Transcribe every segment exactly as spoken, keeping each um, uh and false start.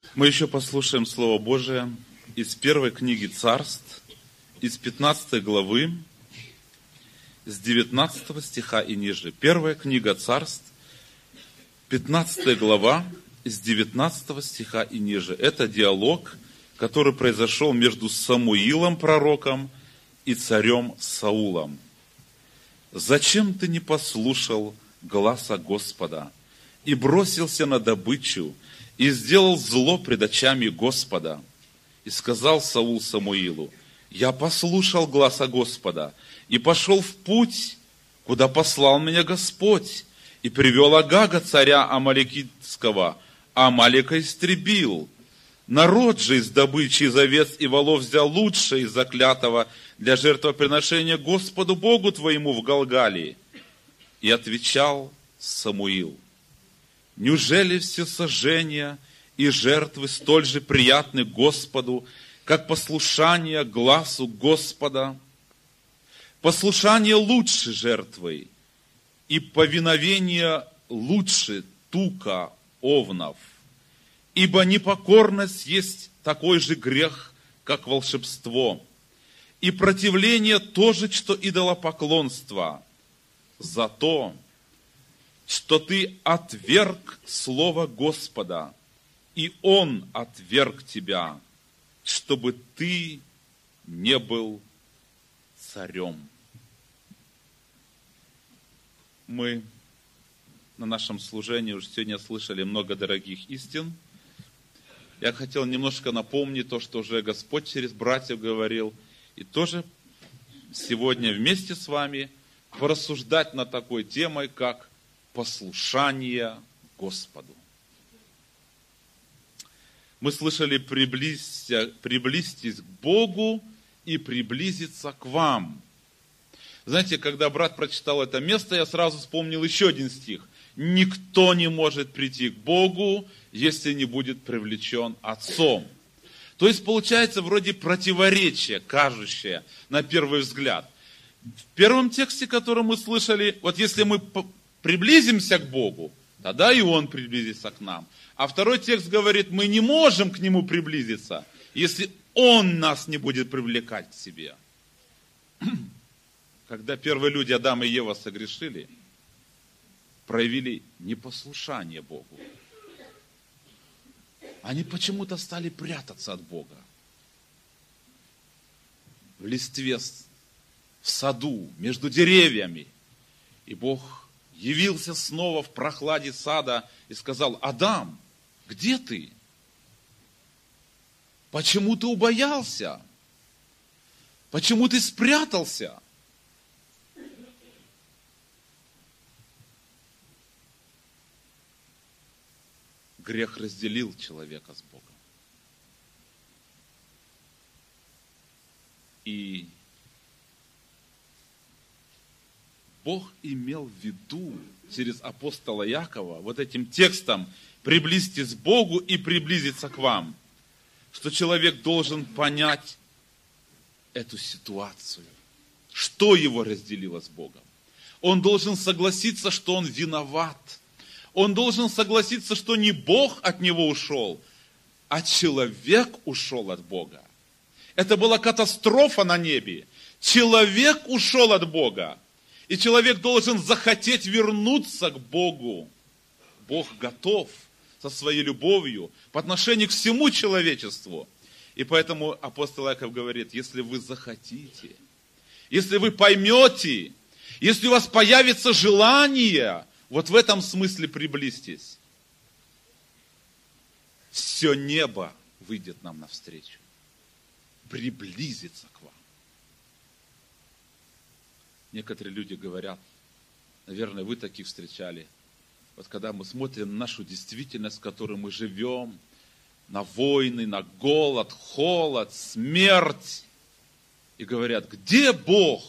Мы еще послушаем Слово Божие из первой книги Царств, из пятнадцатой главы, с девятнадцатого стиха и ниже. Первая книга Царств, пятнадцатая глава, с девятнадцатого стиха и ниже. Это диалог, который произошел между Самуилом, пророком, и царем Саулом. «Зачем ты не послушал гласа Господа и бросился на добычу, и сделал зло пред очами Господа? И сказал Саул Самуилу: я послушал гласа Господа и пошел в путь, куда послал меня Господь, и привел Агага, царя Амалекитского, а Амалека истребил. Народ же из добычи, из овец и волов взял лучшее из заклятого для жертвоприношения Господу Богу твоему в Галгалии». И отвечал Самуил: неужели все сожжения и жертвы столь же приятны Господу, как послушание гласу Господа? Послушание лучше жертвы, и повиновение лучше тука овнов. Ибо непокорность есть такой же грех, как волшебство, и противление тоже, что идолопоклонство. За то, что ты отверг слово Господа, и Он отверг тебя, чтобы ты не был царем. Мы на нашем служении уже сегодня слышали много дорогих истин. Я хотел немножко напомнить то, что уже Господь через братьев говорил, и тоже сегодня вместе с вами порассуждать над такой темой, как послушание Господу. Мы слышали: приблизься, приблизьтесь к Богу и приблизиться к вам. Знаете, когда брат прочитал это место, я сразу вспомнил еще один стих. Никто не может прийти к Богу, если не будет привлечен Отцом. То есть получается вроде противоречие, кажущее на первый взгляд. В первом тексте, который мы слышали, вот если мы приблизимся к Богу, тогда и Он приблизится к нам. А второй текст говорит, мы не можем к Нему приблизиться, если Он нас не будет привлекать к себе. Когда первые люди, Адам и Ева, согрешили, проявили непослушание Богу. Они почему-то стали прятаться от Бога. В листве, в саду, между деревьями. И Бог явился снова в прохладе сада и сказал: Адам, где ты? Почему ты убоялся? Почему ты спрятался? Грех разделил человека с Богом. И Бог имел в виду через апостола Якова вот этим текстом «приблизьтесь к Богу и приблизиться к вам», что человек должен понять эту ситуацию, что его разделило с Богом. Он должен согласиться, что он виноват. Он должен согласиться, что не Бог от него ушел, а человек ушел от Бога. Это была катастрофа на небе. Человек ушел от Бога. И человек должен захотеть вернуться к Богу. Бог готов со своей любовью по отношению к всему человечеству. И поэтому апостол Яков говорит, если вы захотите, если вы поймете, если у вас появится желание, вот в этом смысле приблизьтесь, все небо выйдет нам навстречу. Приблизиться к вам. Некоторые люди говорят, наверное, вы таких встречали, вот когда мы смотрим на нашу действительность, в которой мы живем, на войны, на голод, холод, смерть, и говорят, где Бог?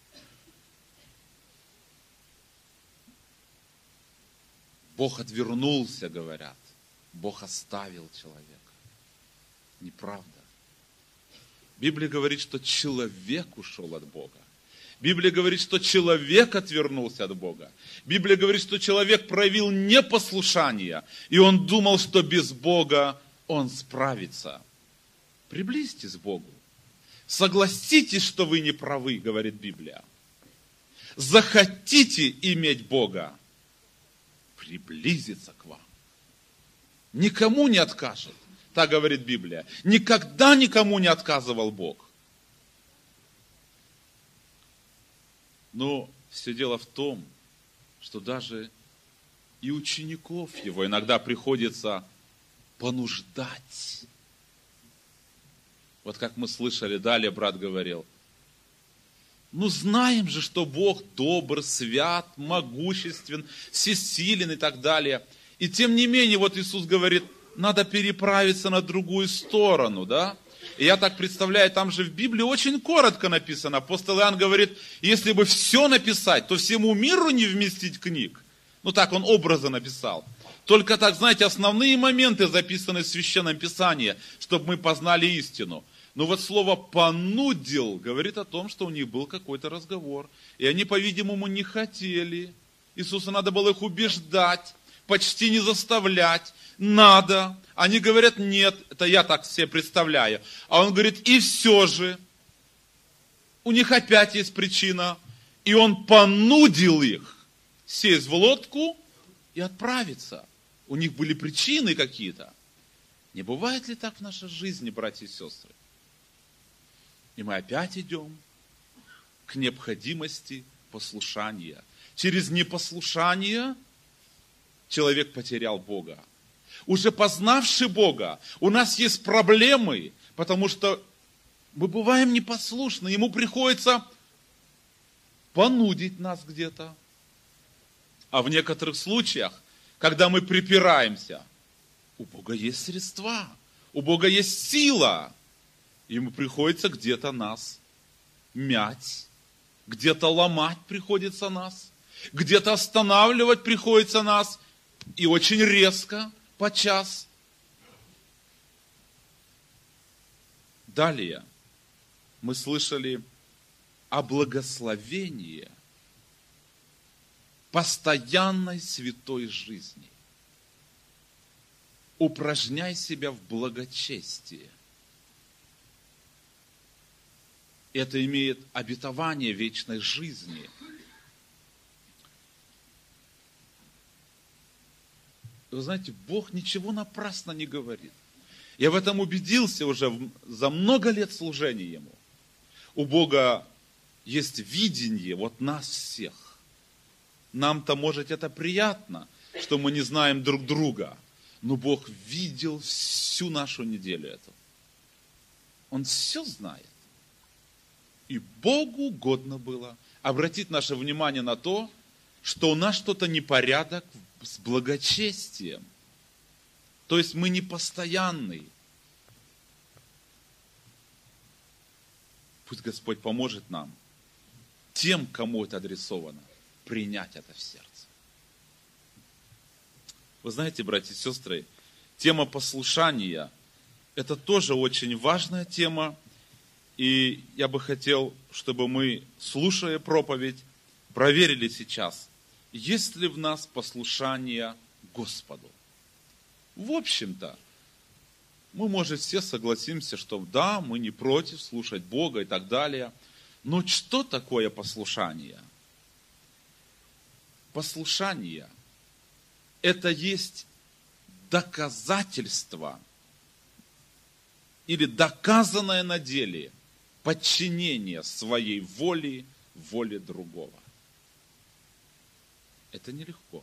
Бог отвернулся, говорят. Бог оставил человека. Неправда. Библия говорит, что человек ушел от Бога. Библия говорит, что человек отвернулся от Бога. Библия говорит, что человек проявил непослушание, и он думал, что без Бога Он справится. Приблизьтесь к Богу. Согласитесь, что вы не правы, говорит Библия. Захотите иметь Бога, приблизиться к вам. Никому не откажет, так говорит Библия. Никогда никому не отказывал Бог. Но все дело в том, что даже и учеников его иногда приходится понуждать. Вот как мы слышали, далее брат говорил, ну знаем же, что Бог добр, свят, могуществен, всесилен и так далее. И тем не менее, вот Иисус говорит, надо переправиться на другую сторону, да? И я так представляю, там же в Библии очень коротко написано. Апостол Иоанн говорит, если бы все написать, то всему миру не вместить книг. Ну так он образно написал. Только так, знаете, основные моменты записаны в Священном Писании, чтобы мы познали истину. Но вот слово «понудил» говорит о том, что у них был какой-то разговор. И они, по-видимому, не хотели. Иисусу надо было их убеждать, почти не заставлять. Надо. Они говорят нет. Это я так себе представляю. А он говорит, и все же. У них опять есть причина. И он понудил их сесть в лодку и отправиться. У них были причины какие-то. Не бывает ли так в нашей жизни, братья и сестры? И мы опять идем к необходимости послушания. Через непослушание человек потерял Бога. Уже познавший Бога, у нас есть проблемы, потому что мы бываем непослушны. Ему приходится понудить нас где-то. А в некоторых случаях, когда мы припираемся, у Бога есть средства, у Бога есть сила. Ему приходится где-то нас мять, где-то ломать приходится нас, где-то останавливать приходится нас, и очень резко, подчас. Далее мы слышали о благословении постоянной святой жизни. Упражняй себя в благочестии. Это имеет обетование вечной жизни. Вы знаете, Бог ничего напрасно не говорит. Я в этом убедился уже за много лет служения Ему. У Бога есть видение вот нас всех. Нам-то, может, это приятно, что мы не знаем друг друга. Но Бог видел всю нашу неделю эту. Он все знает. И Богу угодно было обратить наше внимание на то, что у нас что-то непорядок с благочестием. То есть мы не постоянные. Пусть Господь поможет нам, тем, кому это адресовано, принять это в сердце. Вы знаете, братья и сестры, тема послушания – это тоже очень важная тема. И я бы хотел, чтобы мы, слушая проповедь, проверили сейчас, есть ли в нас послушание Господу. В общем-то, мы, может, все согласимся, что да, мы не против слушать Бога и так далее. Но что такое послушание? Послушание – это есть доказательство или доказанное на деле подчинение своей воле воле другого. Это нелегко.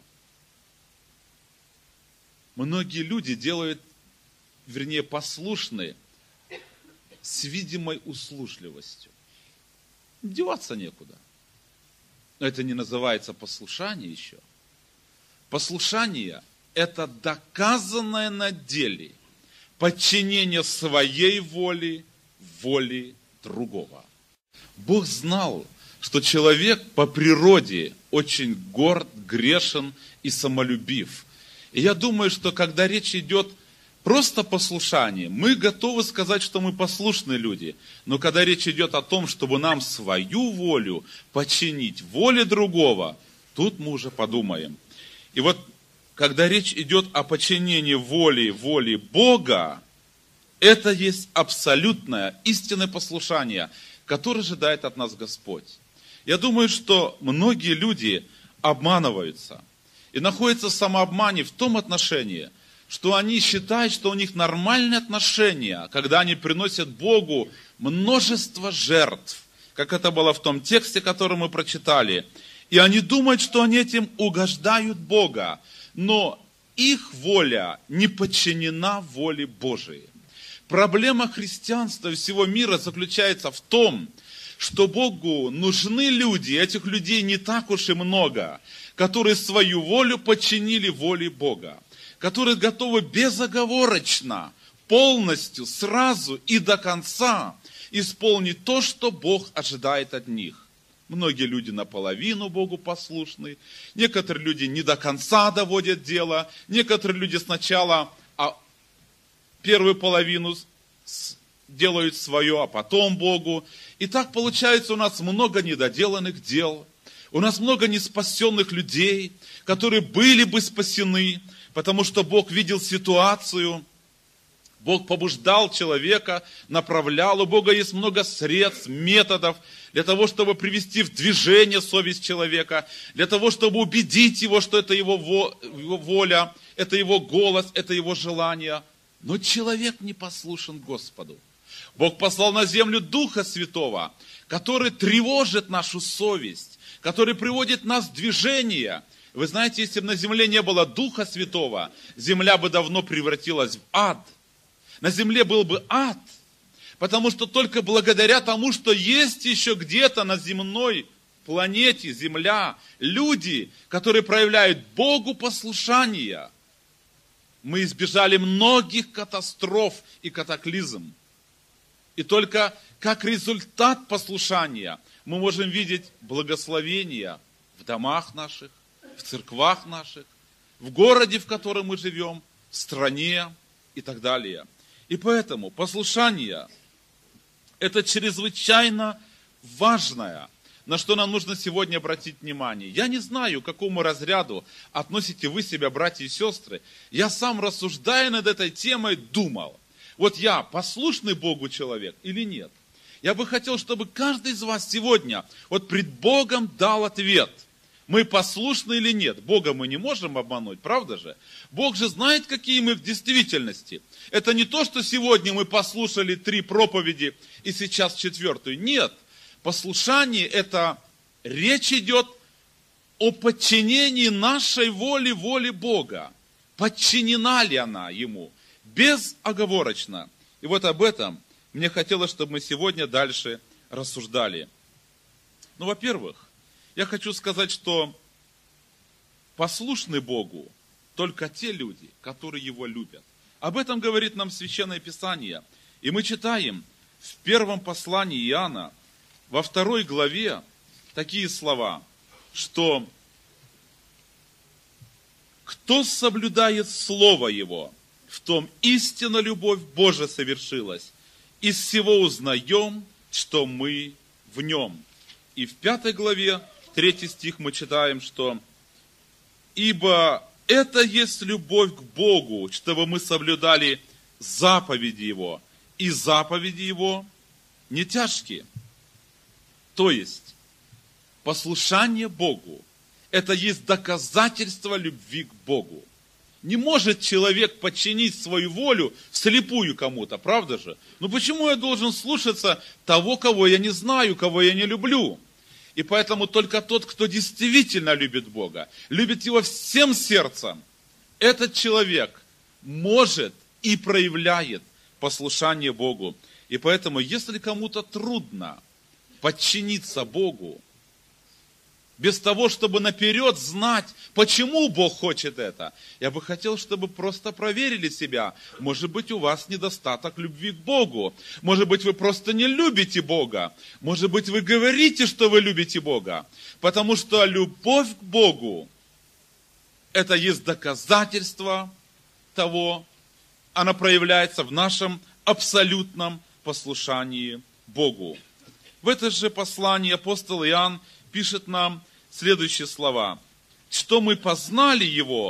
Многие люди делают, вернее, послушны с видимой услужливостью. Деваться некуда. Но это не называется послушание еще. Послушание – это доказанное на деле подчинение своей воле воле другого. Бог знал, что человек по природе очень горд, грешен и самолюбив. И я думаю, что когда речь идет просто о послушании, мы готовы сказать, что мы послушные люди. Но когда речь идет о том, чтобы нам свою волю подчинить воле другого, тут мы уже подумаем. И вот когда речь идет о подчинении воли, воли Бога, это есть абсолютное, истинное послушание, которое ожидает от нас Господь. Я думаю, что многие люди обманываются и находятся в самообмане в том отношении, что они считают, что у них нормальные отношения, когда они приносят Богу множество жертв, как это было в том тексте, который мы прочитали. И они думают, что они этим угождают Бога, но их воля не подчинена воле Божией. Проблема христианства и всего мира заключается в том, что Богу нужны люди, этих людей не так уж и много, которые свою волю подчинили воле Бога, которые готовы безоговорочно, полностью, сразу и до конца исполнить то, что Бог ожидает от них. Многие люди наполовину Богу послушны, некоторые люди не до конца доводят дело, некоторые люди сначала а первую половину делают свое, а потом Богу. И так получается у нас много недоделанных дел, у нас много неспасенных людей, которые были бы спасены, потому что Бог видел ситуацию, Бог побуждал человека, направлял. У Бога есть много средств, методов для того, чтобы привести в движение совесть человека, для того, чтобы убедить его, что это его воля, это его голос, это его желание. Но человек не послушен Господу. Бог послал на землю Духа Святого, который тревожит нашу совесть, который приводит нас в движение. Вы знаете, если бы на земле не было Духа Святого, земля бы давно превратилась в ад. На земле был бы ад, потому что только благодаря тому, что есть еще где-то на земной планете, земля, люди, которые проявляют Богу послушание, мы избежали многих катастроф и катаклизм. И только как результат послушания мы можем видеть благословения в домах наших, в церквах наших, в городе, в котором мы живем, в стране и так далее. И поэтому послушание – это чрезвычайно важное, на что нам нужно сегодня обратить внимание. Я не знаю, к какому разряду относите вы себя, братья и сестры. Я сам, рассуждая над этой темой, думал, вот я послушный Богу человек или нет? Я бы хотел, чтобы каждый из вас сегодня вот пред Богом дал ответ. Мы послушны или нет? Бога мы не можем обмануть, правда же? Бог же знает, какие мы в действительности. Это не то, что сегодня мы послушали три проповеди и сейчас четвертую. Нет. Послушание – это речь идет о подчинении нашей воли воле Бога. Подчинена ли она Ему? Безоговорочно. И вот об этом мне хотелось, чтобы мы сегодня дальше рассуждали. Ну, во-первых, я хочу сказать, что послушны Богу только те люди, которые Его любят. Об этом говорит нам Священное Писание. И мы читаем в первом послании Иоанна, во второй главе, такие слова, что кто соблюдает Слово Его, в том истинно любовь Божия совершилась. Из всего узнаем, что мы в Нем. И в пятой главе, третий стих мы читаем, что «Ибо это есть любовь к Богу, чтобы мы соблюдали заповеди Его, и заповеди Его не тяжкие». То есть, послушание Богу – это есть доказательство любви к Богу. Не может человек подчинить свою волю вслепую кому-то, правда же? Ну почему я должен слушаться того, кого я не знаю, кого я не люблю? И поэтому только тот, кто действительно любит Бога, любит Его всем сердцем, этот человек может и проявляет послушание Богу. И поэтому, если кому-то трудно подчиниться Богу, без того, чтобы наперед знать, почему Бог хочет это, я бы хотел, чтобы просто проверили себя. Может быть, у вас недостаток любви к Богу. Может быть, вы просто не любите Бога. Может быть, вы говорите, что вы любите Бога. Потому что любовь к Богу – это есть доказательство того, она проявляется в нашем абсолютном послушании Богу. В это же послании апостол Иоанн пишет нам следующие слова. Что мы познали Его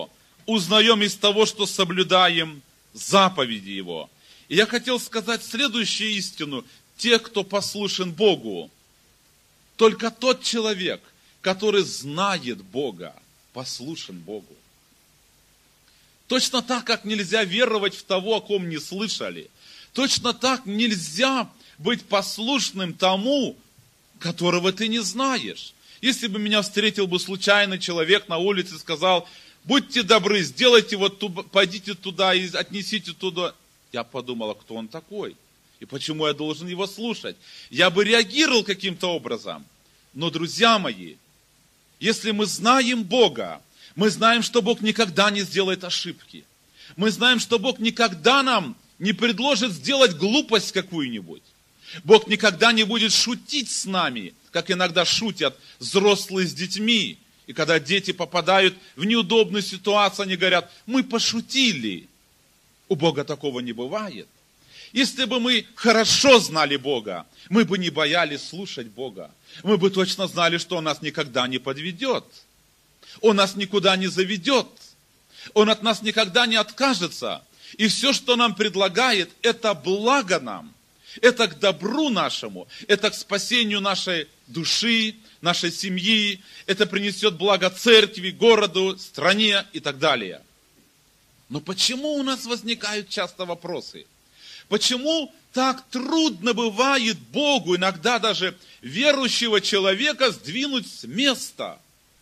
узнаем из того, что соблюдаем заповеди Его. И я хотел сказать следующую истину. Те, кто послушен Богу, только тот человек, который знает Бога, послушен Богу. Точно так, как нельзя веровать в того, о ком не слышали. Точно так нельзя быть послушным тому, которого ты не знаешь. Если бы меня встретил бы случайный человек на улице и сказал: будьте добры, сделайте вот, туда, пойдите туда и отнесите туда. Я подумал, а кто он такой? И почему я должен его слушать? Я бы реагировал каким-то образом. Но, друзья мои, если мы знаем Бога, мы знаем, что Бог никогда не сделает ошибки. Мы знаем, что Бог никогда нам не предложит сделать глупость какую-нибудь. Бог никогда не будет шутить с нами, как иногда шутят взрослые с детьми. И когда дети попадают в неудобную ситуацию, они говорят: мы пошутили. У Бога такого не бывает. Если бы мы хорошо знали Бога, мы бы не боялись слушать Бога. Мы бы точно знали, что Он нас никогда не подведет. Он нас никуда не заведет. Он от нас никогда не откажется. И все, что нам предлагает, это благо нам. Это к добру нашему. Это к спасению нашей души, нашей семьи. Это принесет благо церкви, городу, стране и так далее. Но почему у нас возникают часто вопросы? Почему так трудно бывает Богу, иногда даже верующего человека, сдвинуть с места?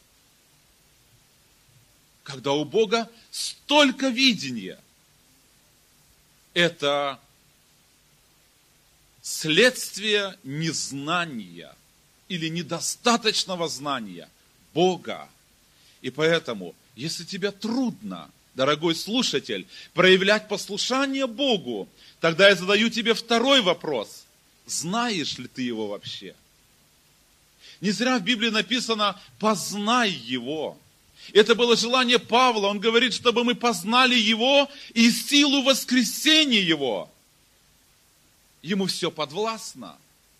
Когда у Бога столько видения. Это следствие незнания или недостаточного знания Бога. И поэтому, если тебе трудно, дорогой слушатель, проявлять послушание Богу, тогда я задаю тебе второй вопрос. Знаешь ли ты Его вообще? Не зря в Библии написано: познай Его. Это было желание Павла. Он говорит, чтобы мы познали Его и силу воскресения Его. Ему все подвластно.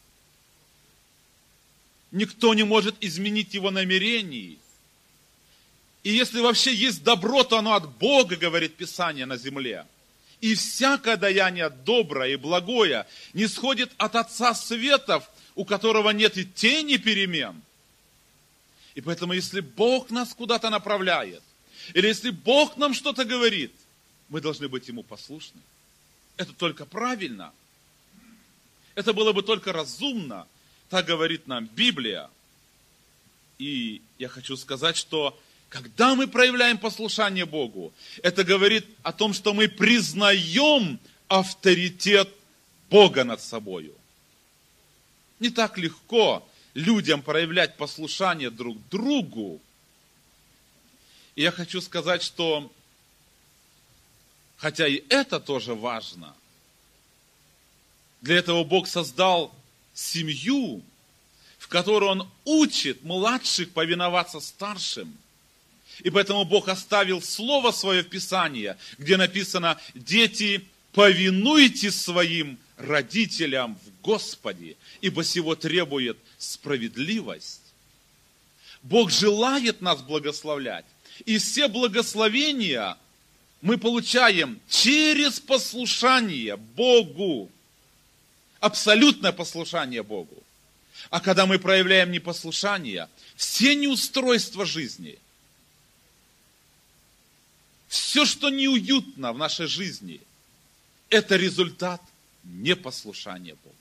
Никто не может изменить Его намерений. И если вообще есть добро, то оно от Бога, говорит Писание, на земле. И всякое даяние доброе и благое не сходит от Отца Светов, у которого нет и тени перемен. И поэтому, если Бог нас куда-то направляет, или если Бог нам что-то говорит, мы должны быть Ему послушны. Это только правильно. Это было бы только разумно. Так говорит нам Библия. И я хочу сказать, что когда мы проявляем послушание Богу, это говорит о том, что мы признаем авторитет Бога над собою. Не так легко людям проявлять послушание друг другу. И я хочу сказать, что, хотя и это тоже важно, для этого Бог создал семью, в которой Он учит младших повиноваться старшим. И поэтому Бог оставил Слово Свое в Писании, где написано: дети, повинуйтесь своим родителям в Господе, ибо сего требует справедливость. Бог желает нас благословлять. И все благословения мы получаем через послушание Богу. Абсолютное послушание Богу. А когда мы проявляем непослушание, все неустройства жизни, все, что неуютно в нашей жизни, это результат непослушания Богу.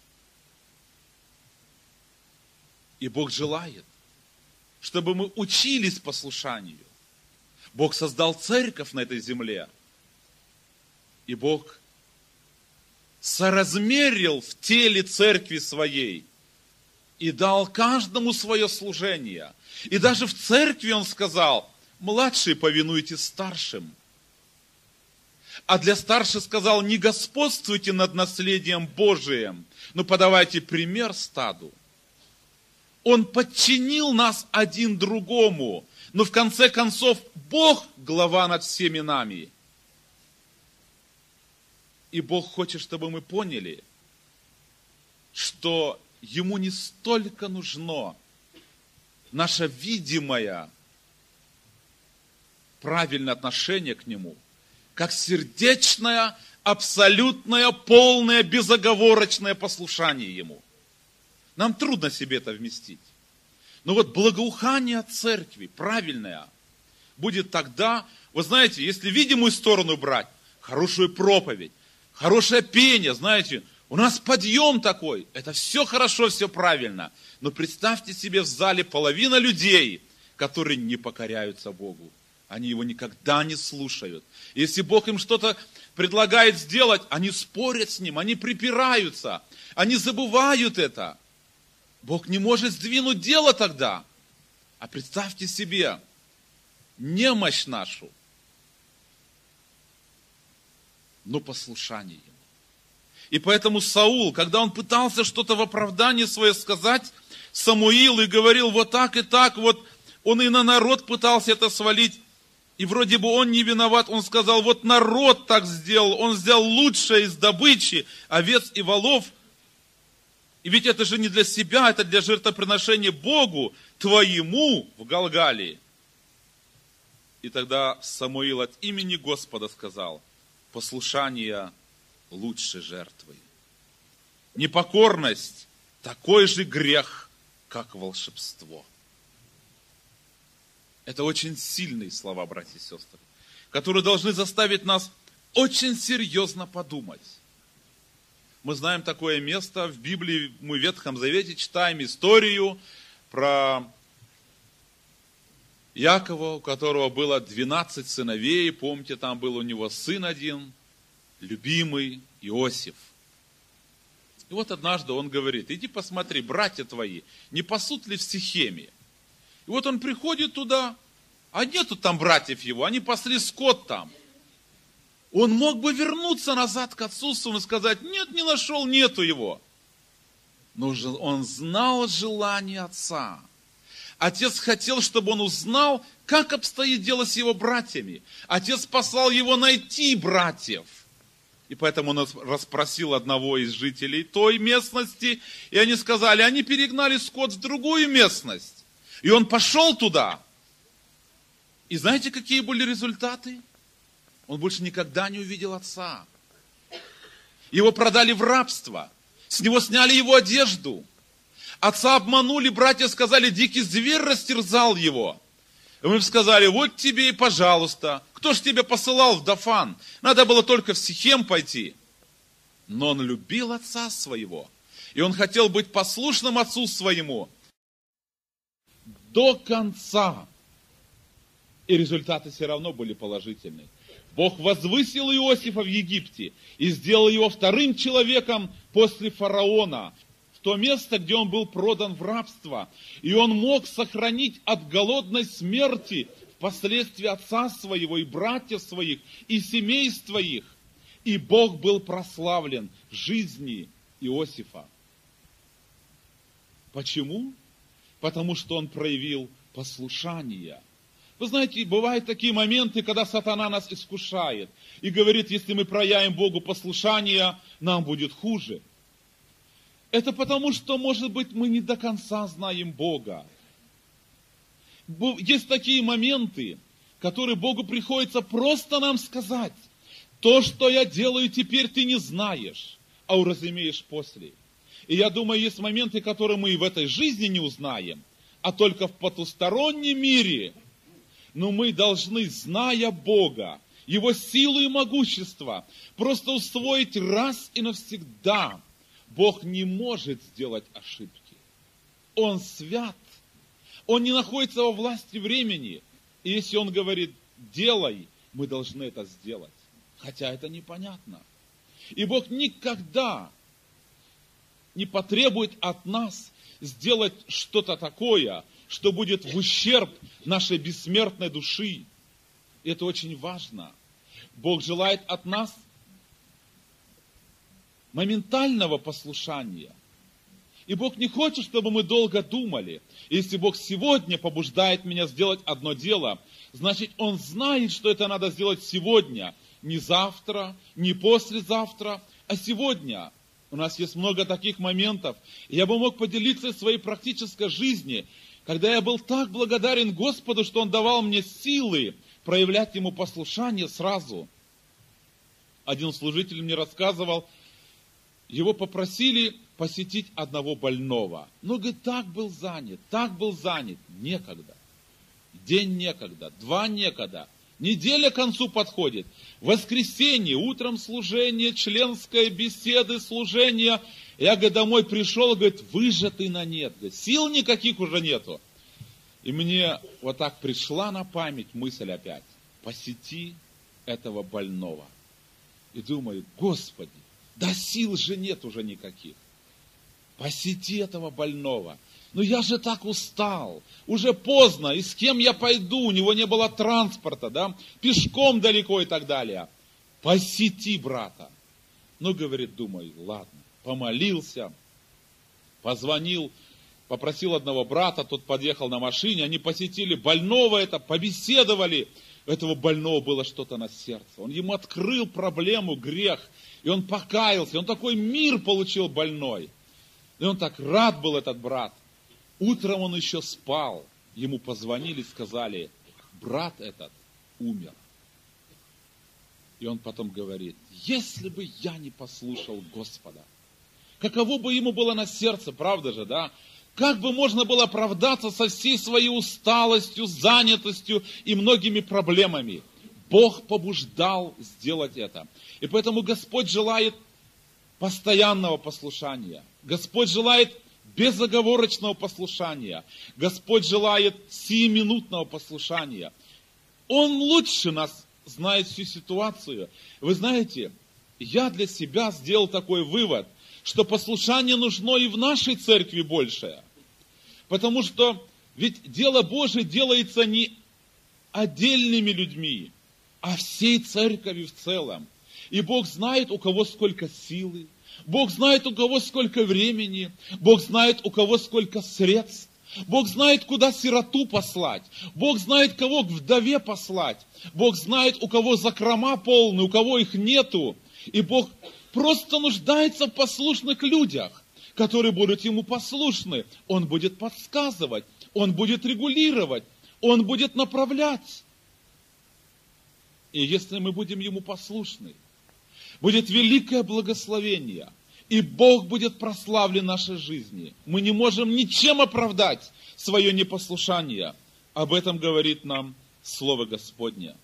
И Бог желает, чтобы мы учились послушанию. Бог создал церковь на этой земле. И Бог соразмерил в теле церкви своей и дал каждому свое служение. И даже в церкви Он сказал: младшие, повинуйтесь старшим. А для старших сказал: не господствуйте над наследием Божиим, но подавайте пример стаду. Он подчинил нас один другому, но в конце концов Бог глава над всеми нами. И Бог хочет, чтобы мы поняли, что Ему не столько нужно наша видимая правильное отношение к Нему, как сердечное, абсолютное, полное, безоговорочное послушание Ему. Нам трудно себе это вместить. Но вот благоухание церкви, правильное, будет тогда, вы знаете, если видимую сторону брать, хорошую проповедь, хорошее пение, знаете, у нас подъем такой, это все хорошо, все правильно. Но представьте себе в зале половина людей, которые не покоряются Богу. Они Его никогда не слушают. Если Бог им что-то предлагает сделать, они спорят с Ним, они припираются, они забывают это. Бог не может сдвинуть дело тогда. А представьте себе немощь нашу, но послушание Ему. И поэтому Саул, когда он пытался что-то в оправдание свое сказать Самуилу и говорил вот так и так, вот он и на народ пытался это свалить, и вроде бы он не виноват, он сказал, вот народ так сделал, он взял лучшее из добычи, овец и волов, и ведь это же не для себя, это для жертвоприношения Богу, твоему в Галгалии. И тогда Самуил от имени Господа сказал, послушание лучше жертвы. Непокорность такой же грех, как волшебство. Это очень сильные слова, братья и сестры, которые должны заставить нас очень серьезно подумать. Мы знаем такое место в Библии, мы в Ветхом Завете читаем историю про Якова, у которого было двенадцать сыновей. Помните, там был у него сын один, любимый Иосиф. И вот однажды он говорит, иди посмотри, братья твои, не пасут ли в Сихеме? И вот он приходит туда, а нету там братьев его, они пасли скот там. Он мог бы вернуться назад к отцу и сказать, нет, не нашел, нету его. Но он знал желание отца. Отец хотел, чтобы он узнал, как обстоит дело с его братьями. Отец послал его найти братьев. И поэтому он расспросил одного из жителей той местности, и они сказали, они перегнали скот в другую местность. И он пошел туда. И знаете, какие были результаты? Он больше никогда не увидел отца. Его продали в рабство. С него сняли его одежду. Отца обманули, братья сказали, дикий зверь растерзал его. И мы сказали, вот тебе и пожалуйста. Кто ж тебя посылал в Дофан? Надо было только в Сихем пойти. Но он любил отца своего. И он хотел быть послушным отцу своему до конца. И результаты все равно были положительные. Бог возвысил Иосифа в Египте и сделал его вторым человеком после фараона, в то место, где он был продан в рабство. И он мог сохранить от голодной смерти впоследствии отца своего и братьев своих, и семейства их. И Бог был прославлен в жизни Иосифа. Почему? Потому что он проявил послушание. Вы знаете, бывают такие моменты, когда сатана нас искушает и говорит, если мы проявим Богу послушание, нам будет хуже. Это потому, что, может быть, мы не до конца знаем Бога. Есть такие моменты, которые Богу приходится просто нам сказать, то, что я делаю теперь, ты не знаешь, а уразумеешь после. И я думаю, есть моменты, которые мы и в этой жизни не узнаем, а только в потустороннем мире. Но мы должны, зная Бога, Его силу и могущество, просто усвоить раз и навсегда. Бог не может сделать ошибки. Он свят. Он не находится во власти времени. И если Он говорит, делай, мы должны это сделать. Хотя это непонятно. И Бог никогда не потребует от нас сделать что-то такое, что будет в ущерб нашей бессмертной души. И это очень важно. Бог желает от нас моментального послушания. И Бог не хочет, чтобы мы долго думали. Если Бог сегодня побуждает меня сделать одно дело, значит, Он знает, что это надо сделать сегодня. Не завтра, не послезавтра, а сегодня. У нас есть много таких моментов. Я бы мог поделиться своей практической жизнью, когда я был так благодарен Господу, что Он давал мне силы проявлять ему послушание сразу. Один служитель мне рассказывал, его попросили посетить одного больного. Но, говорит, так был занят, так был занят. Некогда. День некогда, два некогда. Неделя к концу подходит. Воскресенье, утром служение, членская беседы, служение. Я, говорит, домой пришел, говорит, выжатый на нет. Говорит, сил никаких уже нету. И мне вот так пришла на память мысль опять. Посети этого больного. И думаю, Господи, да сил же нет уже никаких. Посети этого больного. Но я же так устал, уже поздно, и с кем я пойду, у него не было транспорта, да, пешком далеко и так далее. Посети брата. Ну, говорит, думаю, ладно, помолился, позвонил, попросил одного брата, тот подъехал на машине, они посетили больного это, побеседовали. У этого больного было что-то на сердце. Он ему открыл проблему, грех, и он покаялся, он такой мир получил больной. И он так рад был, этот брат. Утром он еще спал. Ему позвонили, сказали, брат этот умер. И он потом говорит, если бы я не послушал Господа, каково бы ему было на сердце, правда же, да? Как бы можно было оправдаться со всей своей усталостью, занятостью и многими проблемами? Бог побуждал сделать это. И поэтому Господь желает постоянного послушания. Господь желает безоговорочного послушания. Господь желает сиюминутного послушания. Он лучше нас знает всю ситуацию. Вы знаете, я для себя сделал такой вывод, что послушание нужно и в нашей церкви большее. Потому что ведь дело Божие делается не отдельными людьми, а всей церковью в целом. И Бог знает, у кого сколько силы, Бог знает, у кого сколько времени, Бог знает, у кого сколько средств, Бог знает, куда сироту послать, Бог знает, кого к вдове послать, Бог знает, у кого закрома полные, у кого их нету. И Бог просто нуждается в послушных людях, которые будут Ему послушны. Он будет подсказывать, Он будет регулировать, Он будет направлять. И если мы будем Ему послушны, будет великое благословение, и Бог будет прославлен в нашей жизни. Мы не можем ничем оправдать свое непослушание. Об этом говорит нам Слово Господне.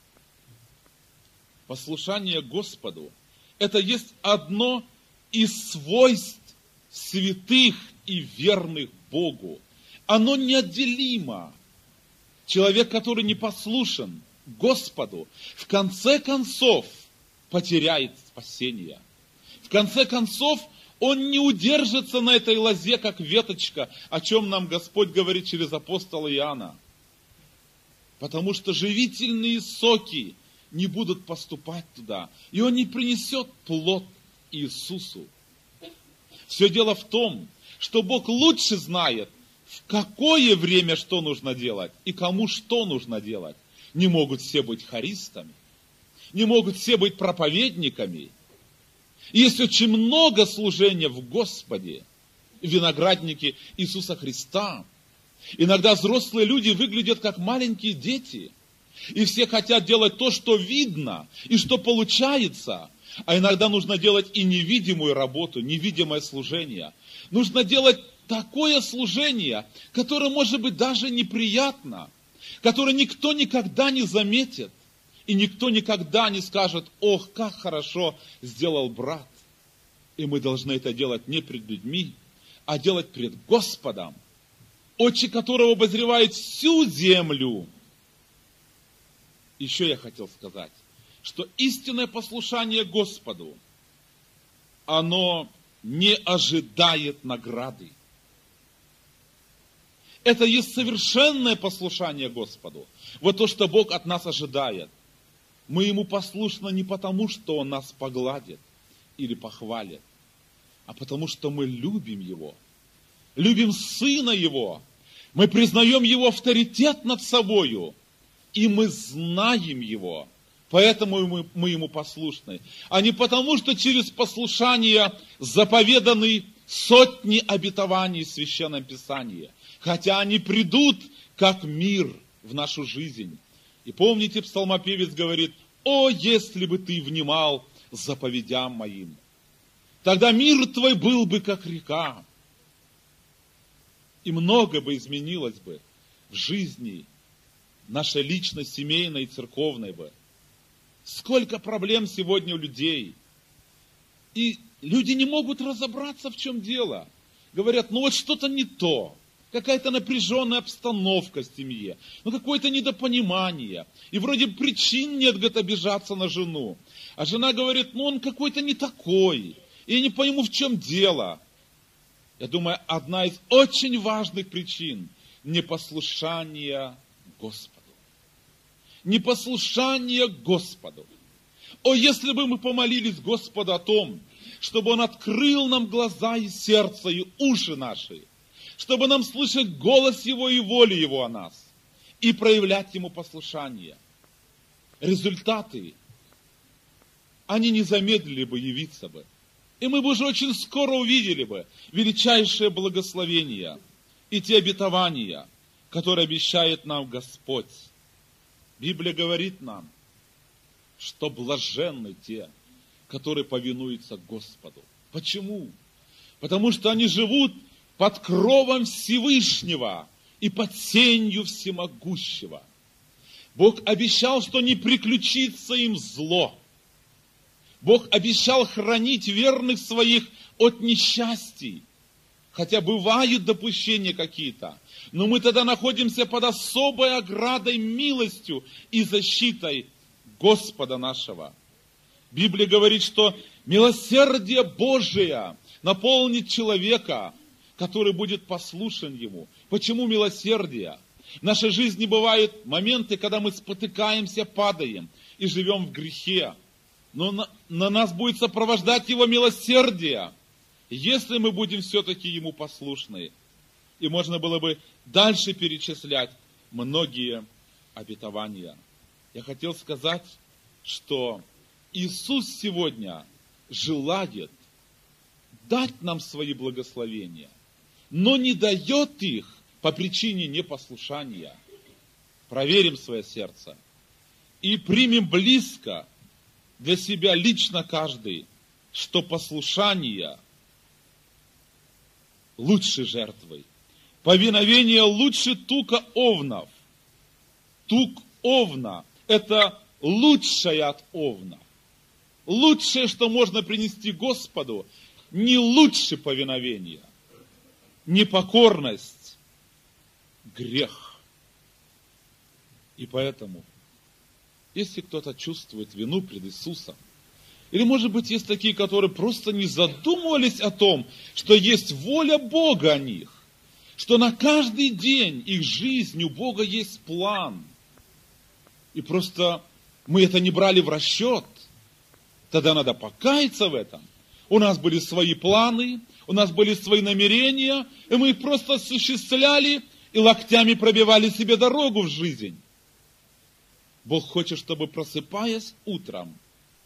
Послушание Господу – это есть одно из свойств святых и верных Богу. Оно неотделимо. Человек, который не послушен Господу, в конце концов потеряет спасение. В конце концов, он не удержится на этой лозе, как веточка, о чем нам Господь говорит через апостола Иоанна. Потому что живительные соки не будут поступать туда, и он не принесет плод Иисусу. Все дело в том, что Бог лучше знает, в какое время что нужно делать и кому что нужно делать. Не могут все быть хористами, не могут все быть проповедниками. Есть очень много служения в Господе, виноградники Иисуса Христа. Иногда взрослые люди выглядят как маленькие дети, и все хотят делать то, что видно, и что получается. А иногда нужно делать и невидимую работу, невидимое служение. Нужно делать такое служение, которое может быть даже неприятно, которое никто никогда не заметит, и никто никогда не скажет: ох, как хорошо сделал брат. И мы должны это делать не пред людьми, а делать пред Господом, очи которого обозревает всю землю. Еще я хотел сказать, что истинное послушание Господу, оно не ожидает награды. Это есть совершенное послушание Господу. Вот то, что Бог от нас ожидает. Мы Ему послушны не потому, что Он нас погладит или похвалит, а потому, что мы любим Его. Любим Сына Его. Мы признаем Его авторитет над собою. И мы знаем Его. Поэтому мы, мы Ему послушны. А не потому, что через послушание заповеданы сотни обетований в Священном Писании. Хотя они придут как мир в нашу жизнь. И помните, псалмопевец говорит: «О, если бы ты внимал заповедям моим, тогда мир твой был бы как река». И много бы изменилось бы в жизни нашей личной, семейной и церковной бы. Сколько проблем сегодня у людей. И люди не могут разобраться, в чем дело. Говорят, ну вот что-то не то. Какая-то напряженная обстановка в семье. Ну какое-то недопонимание. И вроде причин нет, говорит, обижаться на жену. А жена говорит, ну он какой-то не такой. И я не пойму, в чем дело. Я думаю, одна из очень важных причин – непослушание Господу. Непослушание Господу. О, если бы мы помолились Господу о том, чтобы Он открыл нам глаза и сердце, и уши наши, чтобы нам слышать голос Его и волю Его о нас, и проявлять Ему послушание. Результаты, они не замедлили бы явиться бы. И мы бы уже очень скоро увидели бы величайшее благословение и те обетования, которые обещает нам Господь. Библия говорит нам, что блаженны те, которые повинуются Господу. Почему? Потому что они живут под кровом Всевышнего и под сенью Всемогущего. Бог обещал, что не приключится им зло. Бог обещал хранить верных своих от несчастий. Хотя бывают допущения какие-то. Но мы тогда находимся под особой оградой, милостью и защитой Господа нашего. Библия говорит, что милосердие Божие наполнит человека, который будет послушен Ему. Почему милосердие? В нашей жизни бывают моменты, когда мы спотыкаемся, падаем и живем в грехе. Но на, на нас будет сопровождать Его милосердие, если мы будем все-таки Ему послушны. И можно было бы дальше перечислять многие обетования. Я хотел сказать, что Иисус сегодня желает дать нам свои благословения, но не дает их по причине непослушания. Проверим свое сердце и примем близко для себя лично каждый, что послушание лучше жертвы. Повиновение лучше тука овнов. Тук овна – это лучшее от овна. Лучшее, что можно принести Господу, не лучше повиновения. Непокорность – грех. И поэтому, если кто-то чувствует вину пред Иисусом, или, может быть, есть такие, которые просто не задумывались о том, что есть воля Бога о них, что на каждый день их жизни у Бога есть план. И просто мы это не брали в расчет. Тогда надо покаяться в этом. У нас были свои планы, у нас были свои намерения, и мы их просто осуществляли и локтями пробивали себе дорогу в жизнь. Бог хочет, чтобы, просыпаясь утром,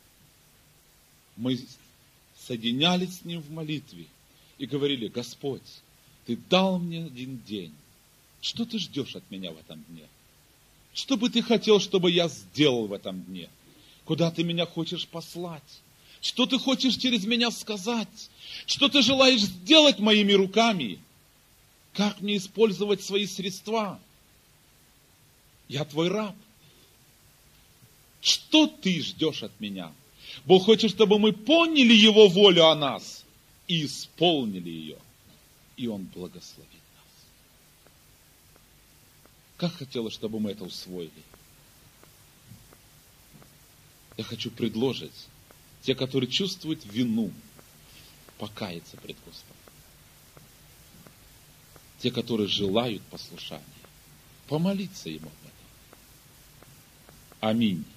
мы соединялись с Ним в молитве и говорили: Господь, Ты дал мне один день. Что Ты ждешь от меня в этом дне? Что бы Ты хотел, чтобы я сделал в этом дне? Куда Ты меня хочешь послать? Что Ты хочешь через меня сказать? Что Ты желаешь сделать моими руками? Как мне использовать свои средства? Я Твой раб. Что Ты ждешь от меня? Бог хочет, чтобы мы поняли Его волю о нас и исполнили ее. И Он благословит нас. Как хотелось, чтобы мы это усвоили. Я хочу предложить те, которые чувствуют вину, покаяться пред Господом. Те, которые желают послушания, помолиться Ему об этом. Аминь.